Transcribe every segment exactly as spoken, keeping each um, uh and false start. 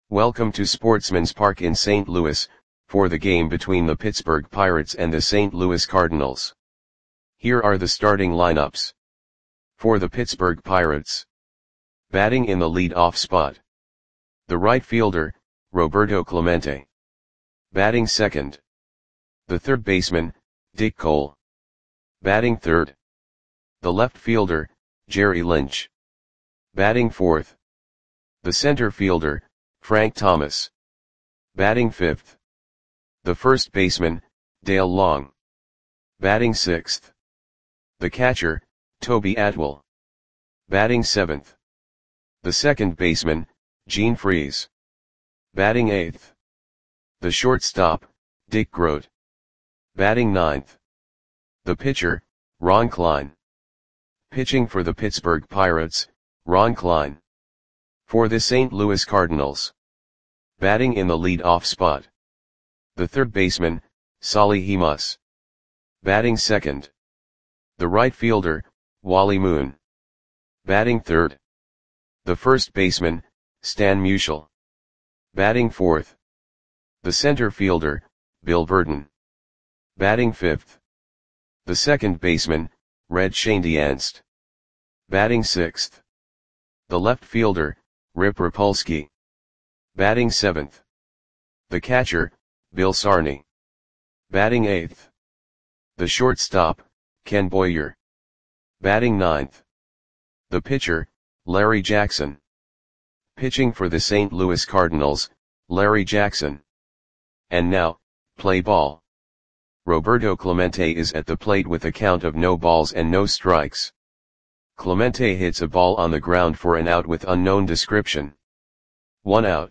Welcome to Sportsman's Park in Saint Louis, for the game between the Pittsburgh Pirates and the Saint Louis Cardinals. Here are the starting lineups. For the Pittsburgh Pirates. Batting in the lead-off spot. The right fielder, Roberto Clemente. Batting second. The third baseman, Dick Cole. Batting third. The left fielder, Jerry Lynch. Batting fourth. The center fielder, Frank Thomas. Batting fifth. The first baseman, Dale Long. Batting sixth. The catcher, Toby Atwell. Batting seventh. The second baseman, Gene Freese. Batting eighth. The shortstop, Dick Groat. Batting ninth. The pitcher, Ron Klein. Pitching for the Pittsburgh Pirates, Ron Klein. For the Saint Louis Cardinals. Batting in the lead-off spot. The third baseman, Solly Hemus. Batting second. The right fielder, Wally Moon. Batting third. The first baseman, Stan Musial. Batting fourth. The center fielder, Bill Verdon. Batting fifth. The second baseman, Red Schoendienst. Batting sixth. The left fielder, Rip Rapolsky. Batting seventh. The catcher, Bill Sarney. Batting eighth. The shortstop, Ken Boyer. Batting ninth. The pitcher, Larry Jackson. Pitching for the Saint Louis Cardinals, Larry Jackson. And now, play ball. Roberto Clemente is at the plate with a count of no balls and no strikes. Clemente hits a ball on the ground for an out with unknown description. One out.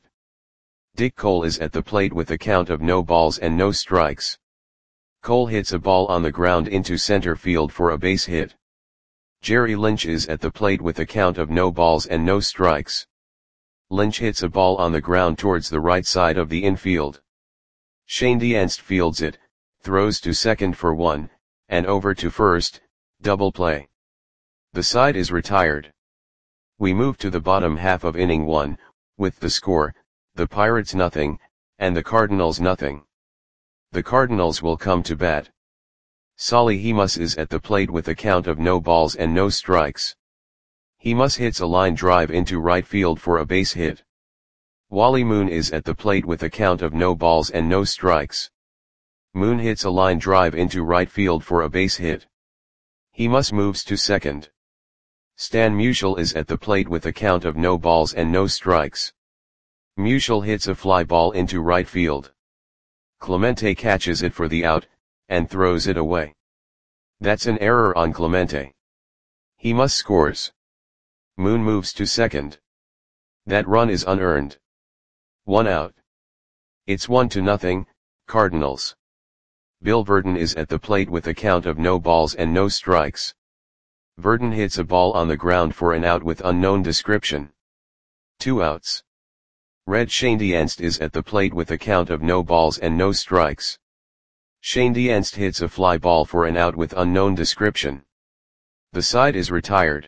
Dick Cole is at the plate with a count of no balls and no strikes. Cole hits a ball on the ground into center field for a base hit. Jerry Lynch is at the plate with a count of no balls and no strikes. Lynch hits a ball on the ground towards the right side of the infield. Schoendienst fields it, throws to second for one, and over to first, double play. The side is retired. We move to the bottom half of inning one, with the score, the Pirates nothing, and the Cardinals nothing. The Cardinals will come to bat. Solly Hemus is at the plate with a count of no balls and no strikes. Hemus hits a line drive into right field for a base hit. Wally Moon is at the plate with a count of no balls and no strikes. Moon hits a line drive into right field for a base hit. Hemus moves to second. Stan Musial is at the plate with a count of no balls and no strikes. Musial hits a fly ball into right field. Clemente catches it for the out, and throws it away. That's an error on Clemente. Hemus scores. Moon moves to second. That run is unearned. One out. It's one to nothing, Cardinals. Bill Verdon is at the plate with a count of no balls and no strikes. Verdon hits a ball on the ground for an out with unknown description. Two outs. Red Schoendienst is at the plate with a count of no balls and no strikes. Schoendienst hits a fly ball for an out with unknown description. The side is retired.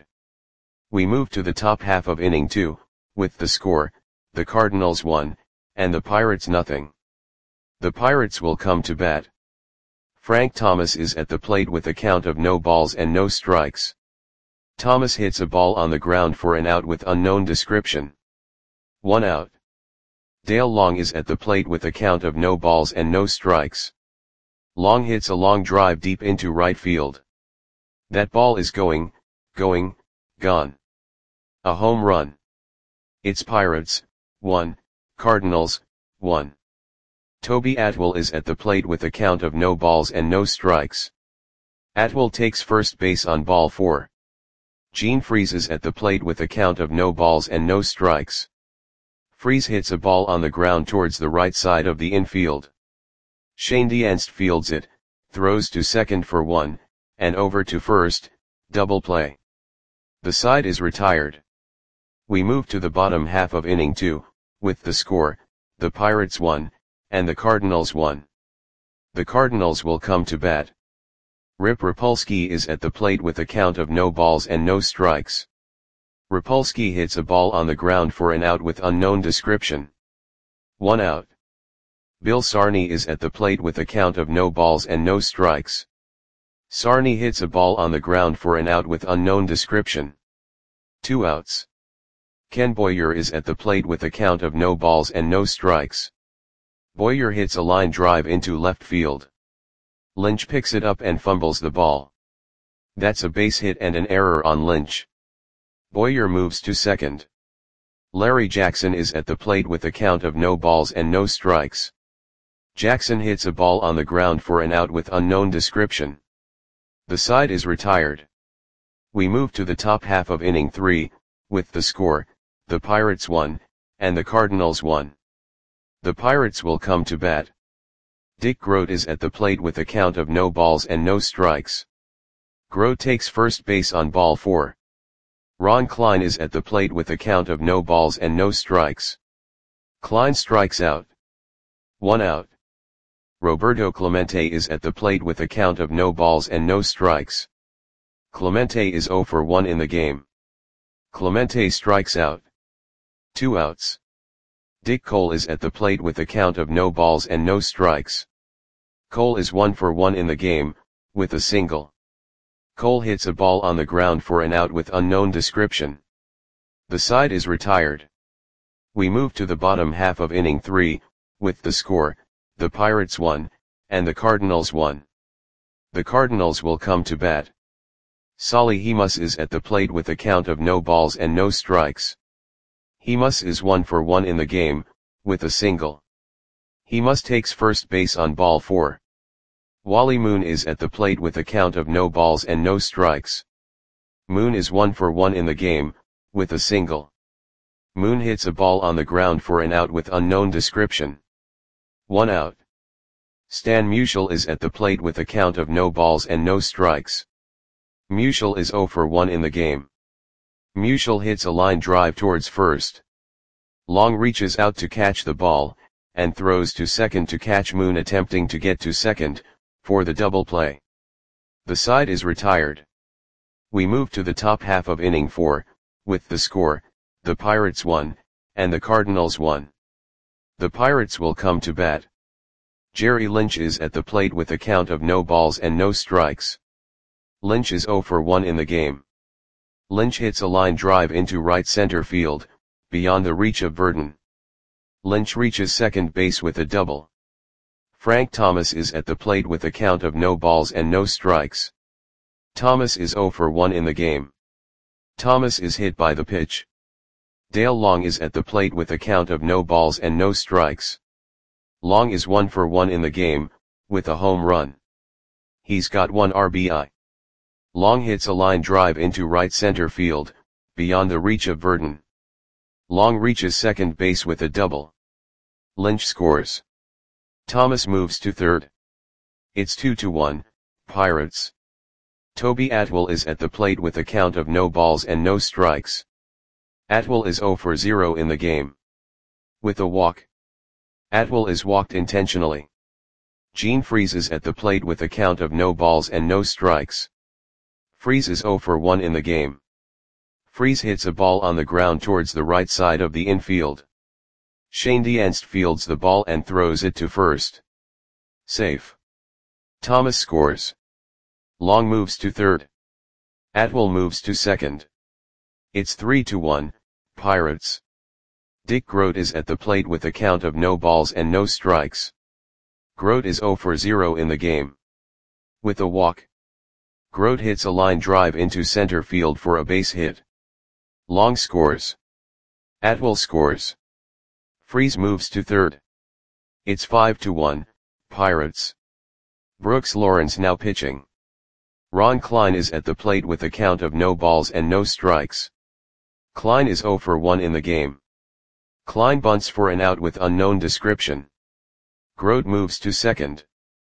We move to the top half of inning two, with the score, the Cardinals one, and the Pirates nothing. The Pirates will come to bat. Frank Thomas is at the plate with a count of no balls and no strikes. Thomas hits a ball on the ground for an out with unknown description. One out. Dale Long is at the plate with a count of no balls and no strikes. Long hits a long drive deep into right field. That ball is going, going, gone. A home run. It's Pirates, one, Cardinals, one. Toby Atwell is at the plate with a count of no balls and no strikes. Atwell takes first base on ball four. Gene Freese is at the plate with a count of no balls and no strikes. Freese hits a ball on the ground towards the right side of the infield. Schoendienst fields it, throws to second for one, and over to first, double play. The side is retired. We move to the bottom half of inning two, with the score, the Pirates one, and the Cardinals one. The Cardinals will come to bat. Rip Rapolsky is at the plate with a count of no balls and no strikes. Rapolsky hits a ball on the ground for an out with unknown description. One out. Bill Sarney is at the plate with a count of no balls and no strikes. Sarney hits a ball on the ground for an out with unknown description. Two outs. Ken Boyer is at the plate with a count of no balls and no strikes. Boyer hits a line drive into left field. Lynch picks it up and fumbles the ball. That's a base hit and an error on Lynch. Boyer moves to second. Larry Jackson is at the plate with a count of no balls and no strikes. Jackson hits a ball on the ground for an out with unknown description. The side is retired. We move to the top half of inning three, with the score, the Pirates won, and the Cardinals won. The Pirates will come to bat. Dick Groat is at the plate with a count of no balls and no strikes. Groat takes first base on ball four. Ron Klein is at the plate with a count of no balls and no strikes. Klein strikes out. One out. Roberto Clemente is at the plate with a count of no balls and no strikes. Clemente is zero for one in the game. Clemente strikes out. Two outs. Dick Cole is at the plate with a count of no balls and no strikes. Cole is one for one in the game, with a single. Cole hits a ball on the ground for an out with unknown description. The side is retired. We move to the bottom half of inning three, with the score, the Pirates won, and the Cardinals won. The Cardinals will come to bat. Solly Hemus is at the plate with a count of no balls and no strikes. Hemus is one for one in the game, with a single. Hemus takes first base on ball four. Wally Moon is at the plate with a count of no balls and no strikes. Moon is one for one in the game, with a single. Moon hits a ball on the ground for an out with unknown description. One out. Stan Musial is at the plate with a count of no balls and no strikes. Musial is zero for one in the game. Musial hits a line drive towards first. Long reaches out to catch the ball, and throws to second to catch Moon attempting to get to second, for the double play. The side is retired. We move to the top half of inning four, with the score, the Pirates won, and the Cardinals won. The Pirates will come to bat. Jerry Lynch is at the plate with a count of no balls and no strikes. Lynch is zero for one in the game. Lynch hits a line drive into right center field, beyond the reach of Burton. Lynch reaches second base with a double. Frank Thomas is at the plate with a count of no balls and no strikes. Thomas is zero for one in the game. Thomas is hit by the pitch. Dale Long is at the plate with a count of no balls and no strikes. Long is one for one in the game, with a home run. He's got one R B I. Long hits a line drive into right center field, beyond the reach of Burton. Long reaches second base with a double. Lynch scores. Thomas moves to third. It's two to one, Pirates. Toby Atwell is at the plate with a count of no balls and no strikes. Atwell is zero for zero in the game. With a walk. Atwell is walked intentionally. Gene Freese is at the plate with a count of no balls and no strikes. Freese is zero for one in the game. Freese hits a ball on the ground towards the right side of the infield. Shane Dienst fields the ball and throws it to first. Safe. Thomas scores. Long moves to third. Atwell moves to second. It's three to one, Pirates. Dick Groat is at the plate with a count of no balls and no strikes. Groat is zero for zero in the game. With a walk. Groat hits a line drive into center field for a base hit. Long scores. Atwell scores. Freese moves to third. It's five to one, Pirates. Brooks Lawrence now pitching. Ron Klein is at the plate with a count of no balls and no strikes. Klein is zero for one in the game. Klein bunts for an out with unknown description. Groat moves to second.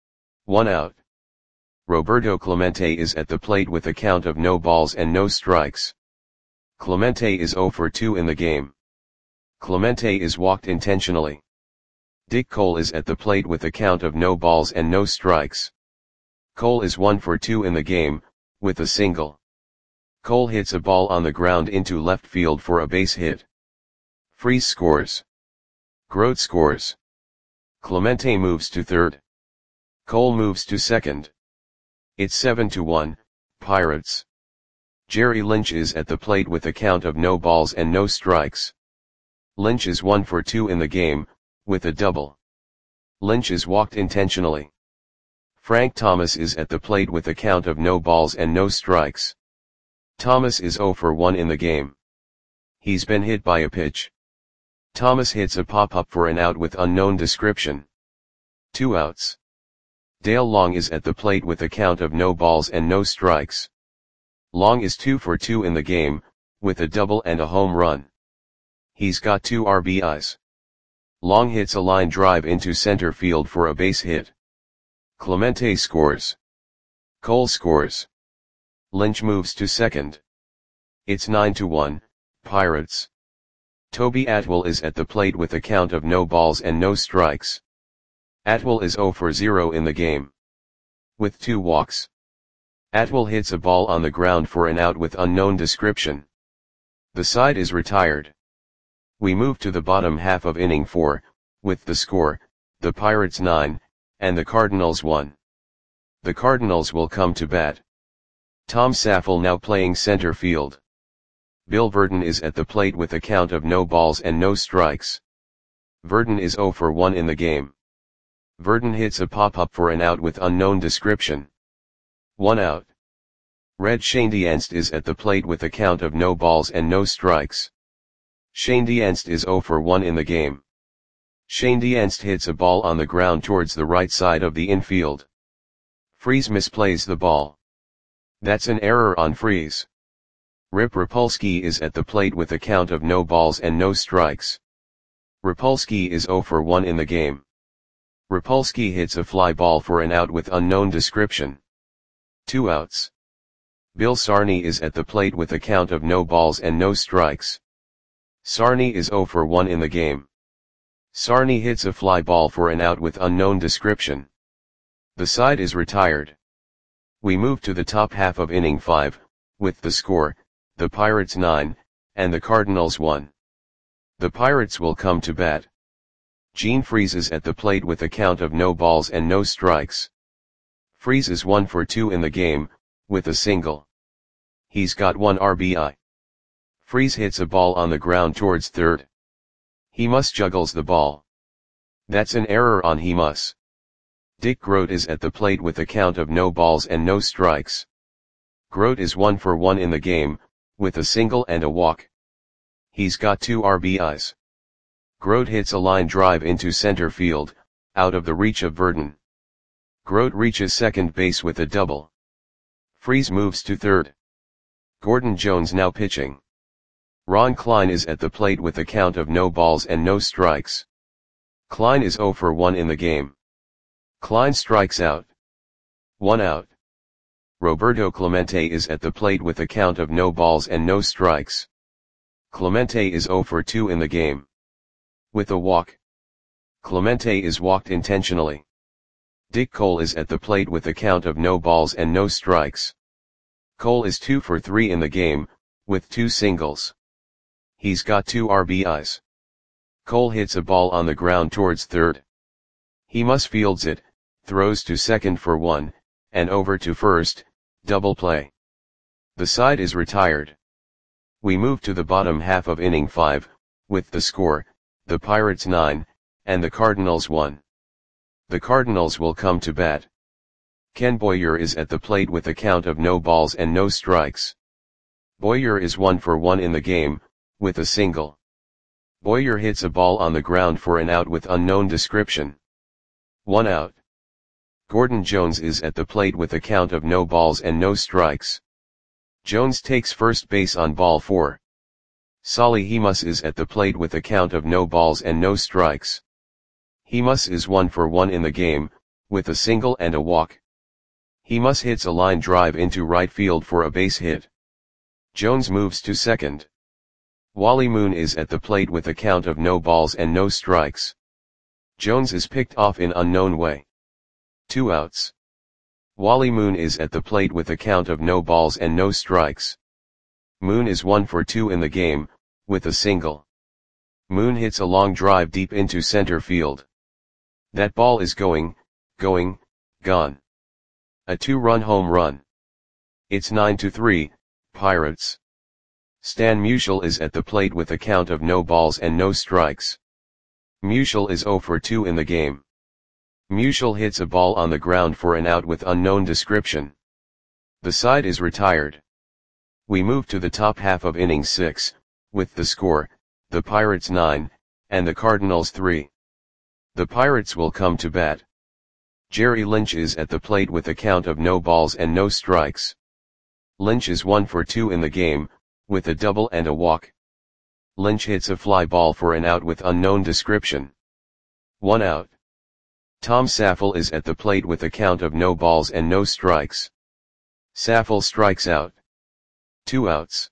One out. Roberto Clemente is at the plate with a count of no balls and no strikes. Clemente is zero for two in the game. Clemente is walked intentionally. Dick Cole is at the plate with a count of no balls and no strikes. Cole is one for two in the game, with a single. Cole hits a ball on the ground into left field for a base hit. Freese scores. Grote scores. Clemente moves to third. Cole moves to second. It's seven to one, Pirates. Jerry Lynch is at the plate with a count of no balls and no strikes. Lynch is one for two in the game, with a double. Lynch is walked intentionally. Frank Thomas is at the plate with a count of no balls and no strikes. Thomas is zero for one in the game. He's been hit by a pitch. Thomas hits a pop-up for an out with unknown description. Two outs. Dale Long is at the plate with a count of no balls and no strikes. Long is two for two in the game, with a double and a home run. He's got two R B Is. Long hits a line drive into center field for a base hit. Clemente scores. Cole scores. Lynch moves to second. It's nine to one, Pirates. Toby Atwell is at the plate with a count of no balls and no strikes. Atwell is zero for zero in the game. With two walks. Atwell hits a ball on the ground for an out with unknown description. The side is retired. We move to the bottom half of inning four, with the score, the Pirates nine, and the Cardinals one. The Cardinals will come to bat. Tom Saffel now playing center field. Bill Verdon is at the plate with a count of no balls and no strikes. Verdon is zero for one in the game. Verdon hits a pop-up for an out with unknown description. One out. Red Schoendienst is at the plate with a count of no balls and no strikes. Schoendienst is zero for one in the game. Schoendienst hits a ball on the ground towards the right side of the infield. Freese misplays the ball. That's an error on Freese. Rip Rapolsky is at the plate with a count of no balls and no strikes. Rapolsky is zero for one in the game. Rapolsky hits a fly ball for an out with unknown description. Two outs. Bill Sarney is at the plate with a count of no balls and no strikes. Sarney is zero for one in the game. Sarney hits a fly ball for an out with unknown description. The side is retired. We move to the top half of inning five, with the score, the Pirates nine, and the Cardinals one. The Pirates will come to bat. Gene Freese is at the plate with a count of no balls and no strikes. Freese is one for two in the game, with a single. He's got one R B I. Freese hits a ball on the ground towards third. He must juggles the ball. That's an error on He must. Dick Grote is at the plate with a count of no balls and no strikes. Grote is one for one in the game, with a single and a walk. He's got two R B Is. Grote hits a line drive into center field, out of the reach of Verdon. Grote reaches second base with a double. Freese moves to third. Gordon Jones now pitching. Ron Klein is at the plate with a count of no balls and no strikes. Klein is zero for one in the game. Klein strikes out. One out. Roberto Clemente is at the plate with a count of no balls and no strikes. Clemente is zero for two in the game. With a walk. Clemente is walked intentionally. Dick Cole is at the plate with a count of no balls and no strikes. Cole is two for three in the game, with two singles. He's got two R B Is. Cole hits a ball on the ground towards third. He must fields it, throws to second for one, and over to first, double play. The side is retired. We move to the bottom half of inning five, with the score, the Pirates nine, and the Cardinals one. The Cardinals will come to bat. Ken Boyer is at the plate with a count of no balls and no strikes. Boyer is one for one in the game, with a single. Boyer hits a ball on the ground for an out with unknown description. One out. Gordon Jones is at the plate with a count of no balls and no strikes. Jones takes first base on ball four. Solly Hemus is at the plate with a count of no balls and no strikes. Hemus is one for one in the game, with a single and a walk. Hemus hits a line drive into right field for a base hit. Jones moves to second. Wally Moon is at the plate with a count of no balls and no strikes. Jones is picked off in unknown way. Two outs. Wally Moon is at the plate with a count of no balls and no strikes. Moon is one for two in the game, with a single. Moon hits a long drive deep into center field. That ball is going, going, gone. A two-run home run. It's nine to three, Pirates. Stan Musial is at the plate with a count of no balls and no strikes. Musial is zero for two in the game. Musial hits a ball on the ground for an out with unknown description. The side is retired. We move to the top half of inning six, with the score, the Pirates nine, and the Cardinals three. The Pirates will come to bat. Jerry Lynch is at the plate with a count of no balls and no strikes. Lynch is one for two in the game, with a double and a walk. Lynch hits a fly ball for an out with unknown description. One out. Tom Saffel is at the plate with a count of no balls and no strikes. Saffel strikes out. Two outs.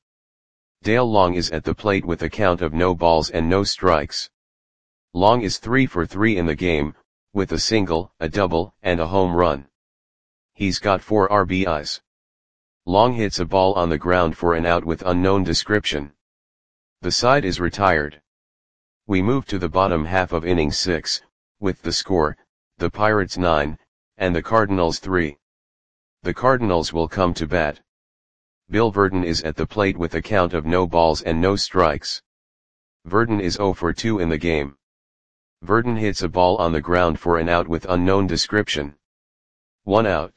Dale Long is at the plate with a count of no balls and no strikes. Long is three for three in the game, with a single, a double, and a home run. He's got four R B Is. Long hits a ball on the ground for an out with unknown description. The side is retired. We move to the bottom half of inning six, with the score, the Pirates nine, and the Cardinals three. The Cardinals will come to bat. Bill Virdon is at the plate with a count of no balls and no strikes. Virdon is zero for two in the game. Virdon hits a ball on the ground for an out with unknown description. One out.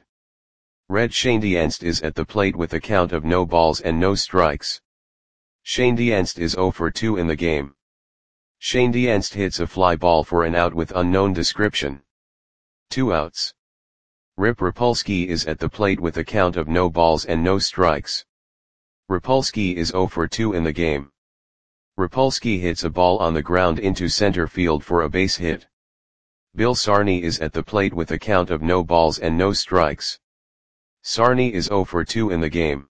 Red Schoendienst is at the plate with a count of no balls and no strikes. Schoendienst is zero for two in the game. Schoendienst hits a fly ball for an out with unknown description. Two outs. Rip Rapolsky is at the plate with a count of no balls and no strikes. Rapolsky is zero for two in the game. Rapolsky hits a ball on the ground into center field for a base hit. Bill Sarney is at the plate with a count of no balls and no strikes. Sarney is zero for two in the game.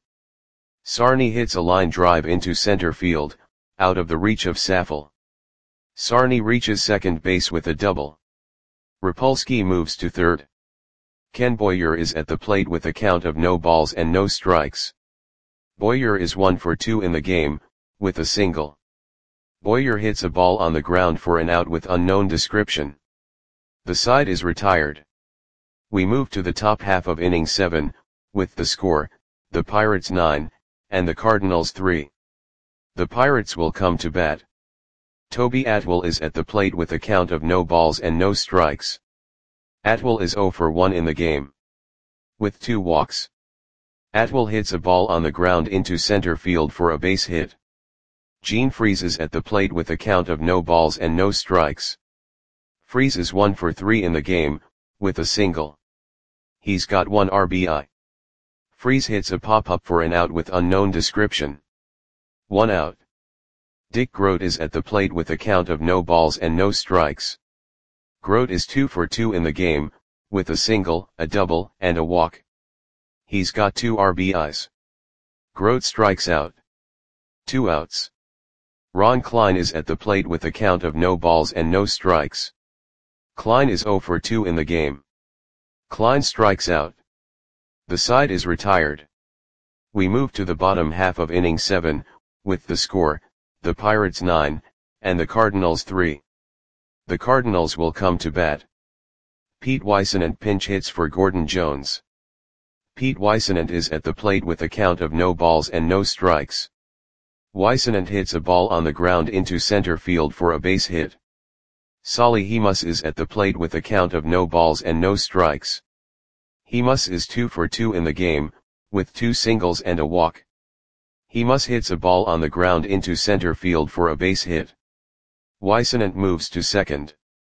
Sarney hits a line drive into center field, out of the reach of Saffel. Sarney reaches second base with a double. Rapolsky moves to third. Ken Boyer is at the plate with a count of no balls and no strikes. Boyer is one for two in the game, with a single. Boyer hits a ball on the ground for an out with unknown description. The side is retired. We move to the top half of inning seven, with the score, the Pirates nine, and the Cardinals three. The Pirates will come to bat. Toby Atwell is at the plate with a count of no balls and no strikes. Atwell is zero for one in the game. With two walks. Atwell hits a ball on the ground into center field for a base hit. Gene Freese is at the plate with a count of no balls and no strikes. Freese is one for three in the game, with a single. He's got one R B I. Freese hits a pop-up for an out with unknown description. One out. Dick Groat is at the plate with a count of no balls and no strikes. Groat is two for two in the game, with a single, a double, and a walk. He's got two R B Is. Groat strikes out. Two outs. Ron Klein is at the plate with a count of no balls and no strikes. Klein is zero for two in the game. Klein strikes out. The side is retired. We move to the bottom half of inning seven, with the score, the Pirates nine, and the Cardinals three. The Cardinals will come to bat. Pete Weissenant pinch hits for Gordon Jones. Pete Weissenant is at the plate with a count of no balls and no strikes. Weissenant hits a ball on the ground into center field for a base hit. Solly Hemus is at the plate with a count of no balls and no strikes. Hemus is two for two in the game, with two singles and a walk. Hemus hits a ball on the ground into center field for a base hit. Weissenant moves to second.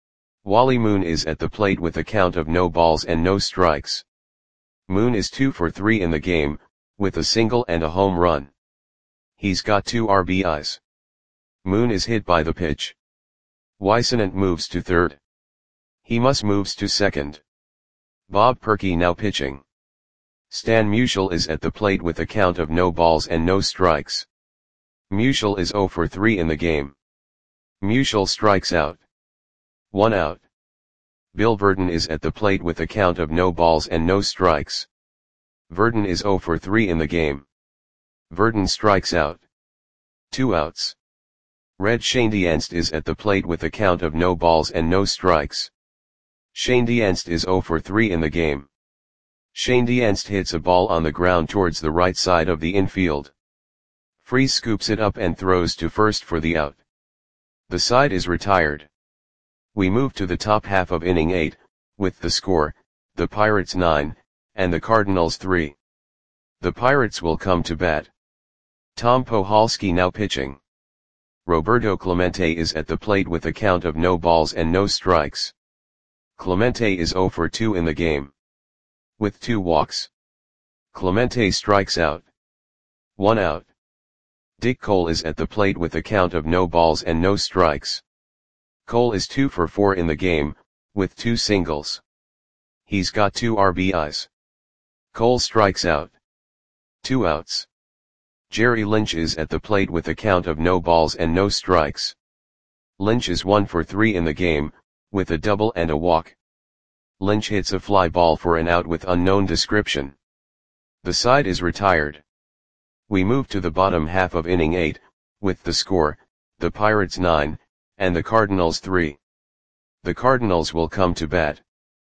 Wally Moon is at the plate with a count of no balls and no strikes. Moon is two for three in the game, with a single and a home run. He's got two R B Is. Moon is hit by the pitch. Weissenant moves to third. Hemus moves to second. Bob Perky now pitching. Stan Musial is at the plate with a count of no balls and no strikes. Musial is zero for three in the game. Musial strikes out. One out. Bill Virdon is at the plate with a count of no balls and no strikes. Virdon is zero for three in the game. Virdon strikes out. Two outs. Red Schoendienst is at the plate with a count of no balls and no strikes. Schoendienst is zero for three in the game. Schoendienst hits a ball on the ground towards the right side of the infield. Freese scoops it up and throws to first for the out. The side is retired. We move to the top half of inning eight, with the score, the Pirates nine, and the Cardinals three. The Pirates will come to bat. Tom Pohalski now pitching. Roberto Clemente is at the plate with a count of no balls and no strikes. Clemente is zero for two in the game. With two walks. Clemente strikes out. One out. Dick Cole is at the plate with a count of no balls and no strikes. Cole is two for four in the game, with two singles. He's got two R B Is. Cole strikes out. Two outs. Jerry Lynch is at the plate with a count of no balls and no strikes. Lynch is one for three in the game, with a double and a walk. Lynch hits a fly ball for an out with unknown description. The side is retired. We move to the bottom half of inning eight, with the score, the Pirates nine, and the Cardinals three. The Cardinals will come to bat.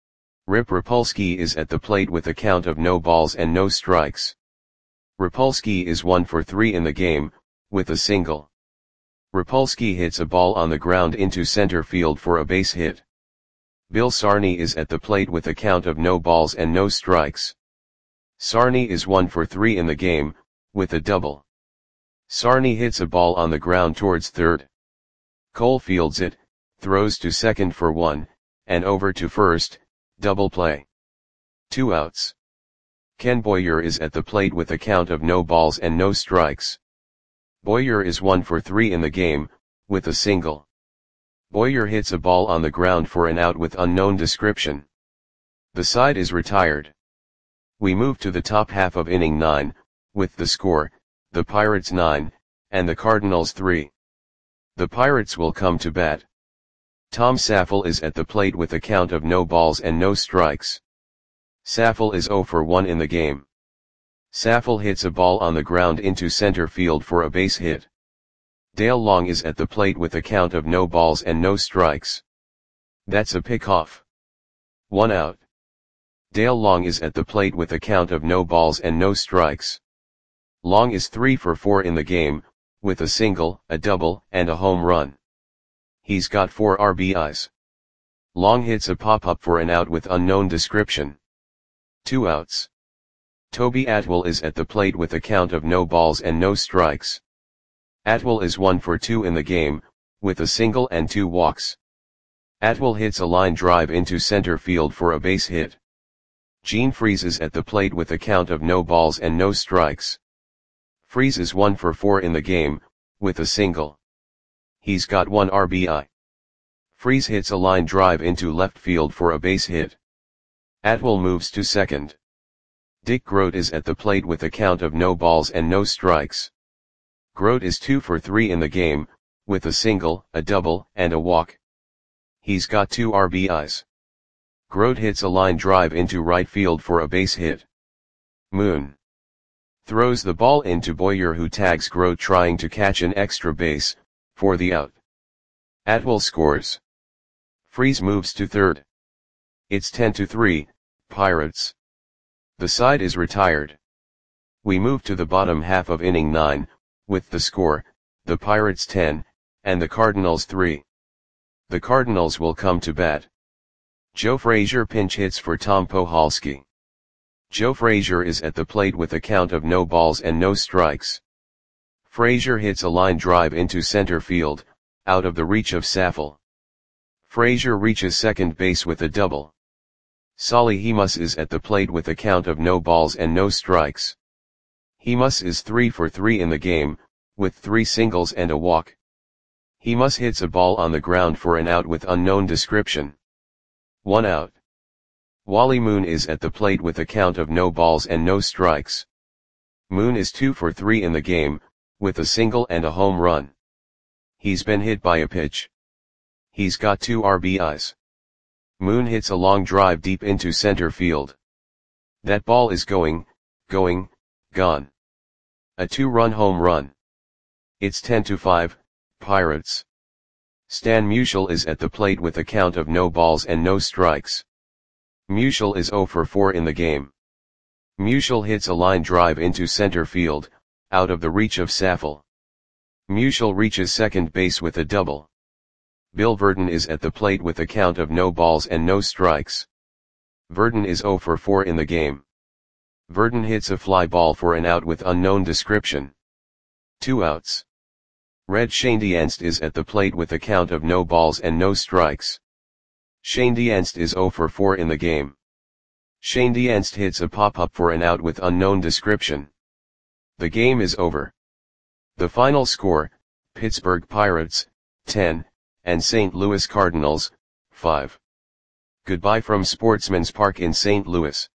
Rip Rapolsky is at the plate with a count of no balls and no strikes. Rapolsky is one for three in the game, with a single. Rapolsky hits a ball on the ground into center field for a base hit. Bill Sarney is at the plate with a count of no balls and no strikes. Sarney is one for three in the game, with a double. Sarney hits a ball on the ground towards third. Cole fields it, throws to second for one, and over to first, double play. Two outs. Ken Boyer is at the plate with a count of no balls and no strikes. Boyer is one for three in the game, with a single. Boyer hits a ball on the ground for an out with unknown description. The side is retired. We move to the top half of inning nine, with the score, the Pirates nine, and the Cardinals three. The Pirates will come to bat. Tom Saffel is at the plate with a count of no balls and no strikes. Saffel is zero for one in the game. Saffel hits a ball on the ground into center field for a base hit. Dale Long is at the plate with a count of no balls and no strikes. That's a pickoff. One out. Dale Long is at the plate with a count of no balls and no strikes. Long is three for four in the game, with a single, a double, and a home run. He's got four R B Is. Long hits a pop-up for an out with unknown description. Two outs. Toby Atwell is at the plate with a count of no balls and no strikes. Atwell is one for two in the game, with a single and two walks. Atwell hits a line drive into center field for a base hit. Gene Freese is at the plate with a count of no balls and no strikes. Freese is one for four in the game, with a single. He's got one R B I. Freese hits a line drive into left field for a base hit. Atwell moves to second. Dick Groat is at the plate with a count of no balls and no strikes. Groat is two for three in the game, with a single, a double, and a walk. He's got two R B Is. Groat hits a line drive into right field for a base hit. Moon throws the ball into Boyer, who tags Groat trying to catch an extra base, for the out. Atwell scores. Freese moves to third. It's ten to three, Pirates. The side is retired. We move to the bottom half of inning nine, with the score, the Pirates ten, and the Cardinals three. The Cardinals will come to bat. Joe Frazier pinch hits for Tom Pohalski. Joe Frazier is at the plate with a count of no balls and no strikes. Frazier hits a line drive into center field, out of the reach of Saffel. Frazier reaches second base with a double. Solly Hemus is at the plate with a count of no balls and no strikes. Hemus is three for three in the game, with three singles and a walk. Hemus hits a ball on the ground for an out with unknown description. One out. Wally Moon is at the plate with a count of no balls and no strikes. Moon is two for three in the game, with a single and a home run. He's been hit by a pitch. He's got two R B Is. Moon hits a long drive deep into center field. That ball is going, going, gone. A two-run home run. It's ten to five, Pirates. Stan Musial is at the plate with a count of no balls and no strikes. Musial is zero for four in the game. Musial hits a line drive into center field, out of the reach of Saffold. Musial reaches second base with a double. Bill Virdon is at the plate with a count of no balls and no strikes. Virdon is zero for four in the game. Virdon hits a fly ball for an out with unknown description. Two outs. Red Schoendienst is at the plate with a count of no balls and no strikes. Schoendienst is zero for four in the game. Schoendienst hits a pop-up for an out with unknown description. The game is over. The final score, Pittsburgh Pirates, ten, and Saint Louis Cardinals, five. Goodbye from Sportsman's Park in Saint Louis.